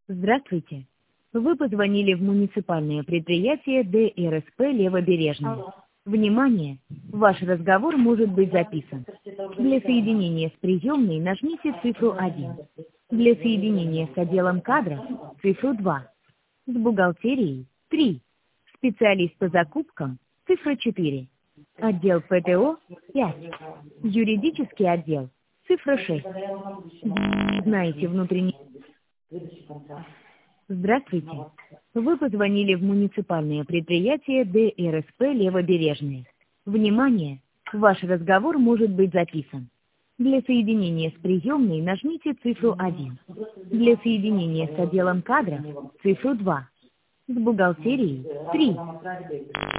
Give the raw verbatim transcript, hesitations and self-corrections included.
Здравствуйте. Вы позвонили в муниципальное предприятие Д Р С П «Левобережный». Внимание! Ваш разговор может быть записан. Для соединения с приемной нажмите цифру один. Для соединения с отделом кадров – цифру два. С бухгалтерией – три. Специалист по закупкам – цифра четыре. Отдел П Т О – пять. Юридический отдел – цифра шесть. Знаете внутренний... Здравствуйте. Вы позвонили в муниципальное предприятие Д Р С П «Левобережный». Внимание! Ваш разговор может быть записан. Для соединения с приемной нажмите цифру один. Для соединения с отделом кадров – цифру два. С бухгалтерией – три.